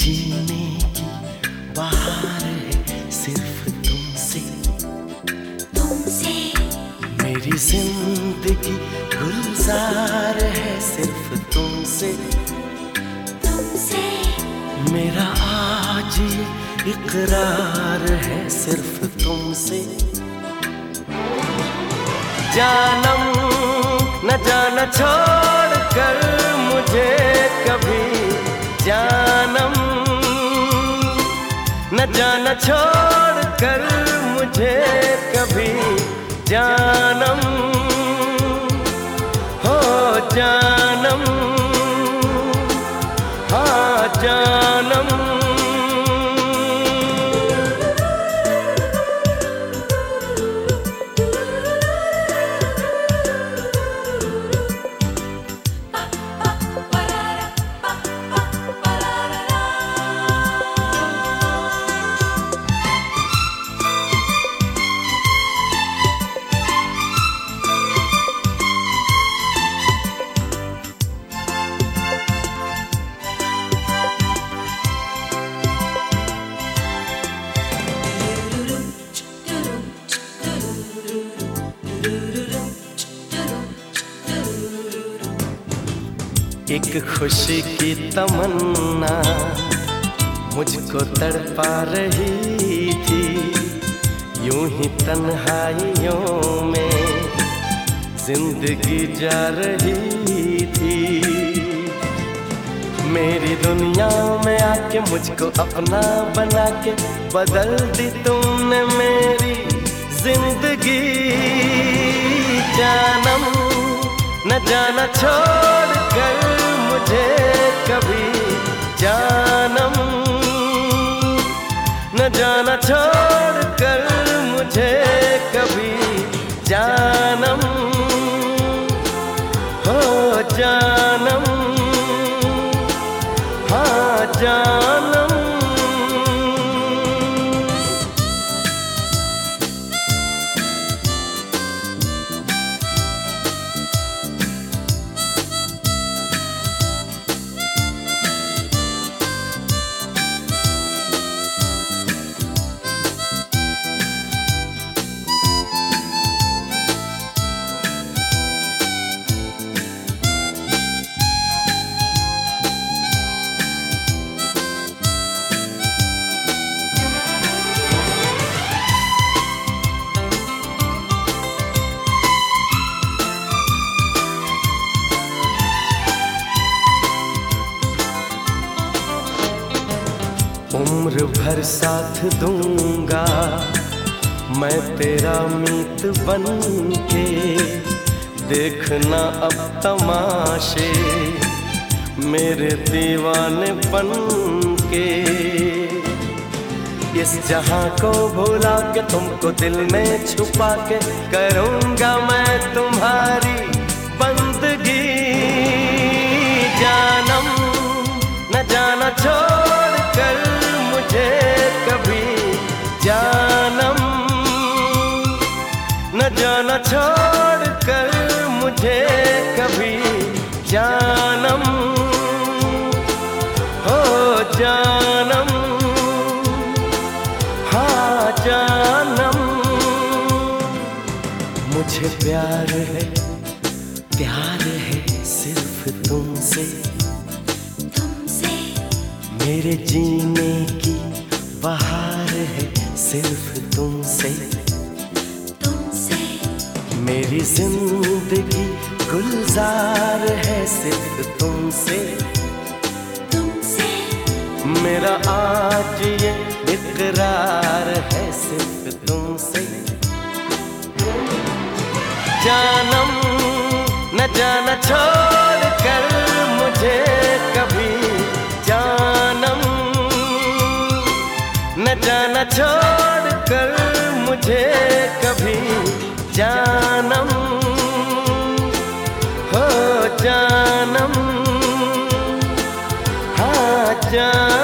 जीने की बहार है सिर्फ तुमसे, तुमसे मेरी जिंदगी गुलजार है सिर्फ तुमसे, तुमसे मेरा आज ये इकरार है सिर्फ तुमसे। जानम न जाना छोड़ कर मुझे कभी, जानम न जाना छोड़ कर मुझे कभी, जानम हो जानम, हाँ जानम। एक खुशी की तमन्ना मुझको तड़पा रही थी, यूं ही तन्हाइयों में जिंदगी जा रही थी। मेरी दुनिया में आके मुझको अपना बना के बदल दी तुमने मेरी जिंदगी। जानम न जाना छोड़ कर मुझे कभी, जानम न जाना छोड़ कर मुझे कभी, जानम हो जानम, हाँ जानम। उम्र भर साथ दूंगा मैं तेरा मीत बन के, देखना अब तमाशे मेरे दीवाने बन के। इस जहां को भुला के तुमको दिल में छुपा के, करूंगा मैं तुम्हारी बंदगी। जानम न जाना छोड़ कर मुझे कभी, जानम न जाना छोड़ कर मुझे कभी, जानम हो जानम, हाँ जानम। मुझे प्यार है सिर्फ तुमसे, मेरे जीने की बहार है सिर्फ तुमसे, तुमसे मेरी जिंदगी गुलजार है सिर्फ तुमसे, तुमसे मेरा आज ये इकरार है सिर्फ तुमसे। जानम न जाना छोड़ कर मुझे कभी, जानम न जाना छोड़ कर मुझे कभी, जानम हो जानम, हाँ जानम।